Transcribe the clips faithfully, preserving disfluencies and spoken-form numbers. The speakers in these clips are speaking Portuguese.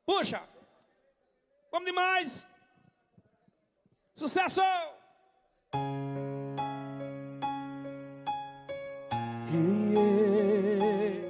Puxa! Vamos demais! Sucesso! Yeah.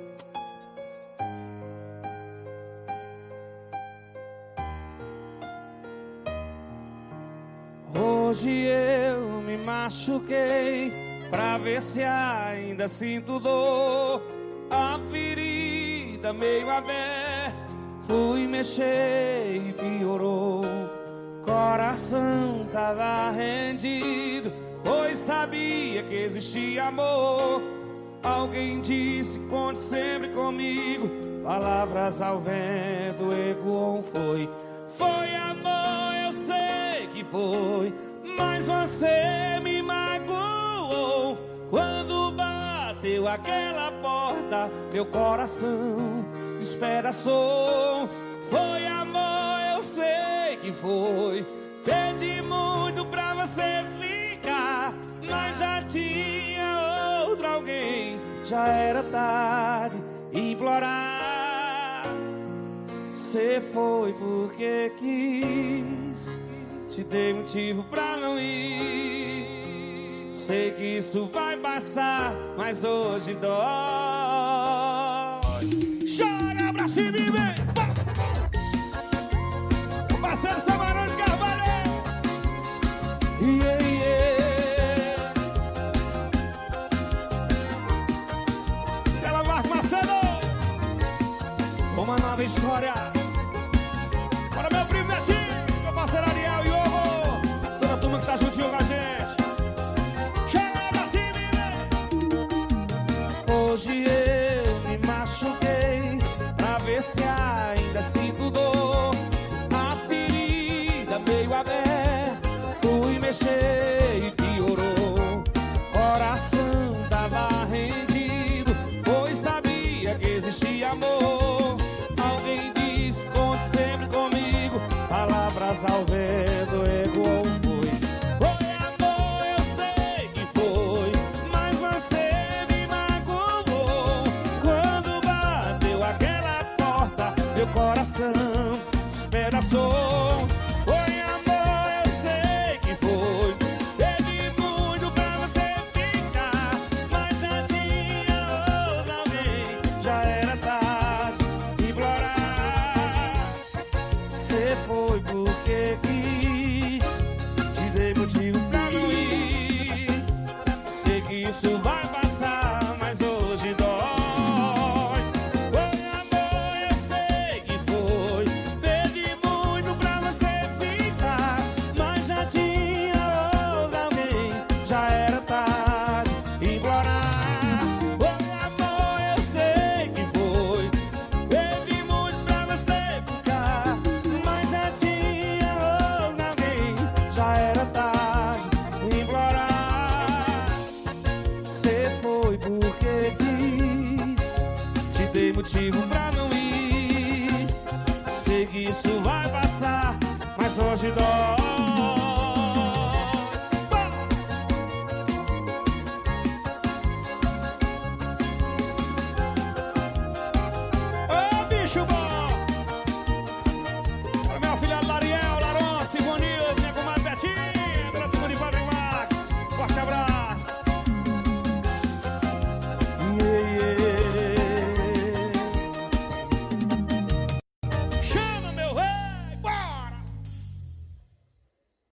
Hoje eu me machuquei pra ver se ainda sinto dor. A ferida meio aberta, fui mexer e piorou. Coração tava rendido, pois sabia que existia amor. Alguém disse, conte sempre comigo. Palavras ao vento ecoam, foi. Foi amor, eu sei que foi, mas você me magoou. Quando bateu aquela porta, meu coração despedaçou. Foi amor, eu sei que foi. Pedi muito pra você ficar, mas já tinha outro alguém. Já era tarde implorar. Você foi porque quis, te dei motivo pra não ir. Sei que isso vai passar, mas hoje dói. Chora pra cima e vem! O parceiro Samarão de Carvalho. Yeah, yeah. Cela Marco Macedo. Uma nova história. Para meu primo Netinho, meu parceiro Ariel e Ovo, toda a turma que tá juntinho com a gente. Chega pra cima e vem. Hoje eu me machuquei pra ver se ainda sinto dor. A ferida meio aberta, fui mexer e piorou. Coração tava rendido, pois sabia que existia amor. Alguém disse, conte sempre comigo. Palavras ao vento ecoam, foi. Foi amor, eu sei que foi, mas você me magoou. Quando bateu aquela porta, meu coração despedaçou. Foi amor, eu sei que foi. Pedi muito pra você ficar, mas já tinha outro alguém. Já era tarde implorar. Você foi porque quis, te dei motivo pra não ir. Sei que isso vai passar, mas hoje dói. Foi amor, eu sei que foi. Pedi muito pra você ficar, mas já tinha outro alguém. Já era tarde implorar. Foi amor, eu sei que foi. Pedi muito pra você ficar, mas já tinha outro alguém. Já era tarde implorar. Você foi porque quis, te dei motivo pra não ir. Sei que isso vai passar, mas hoje dói.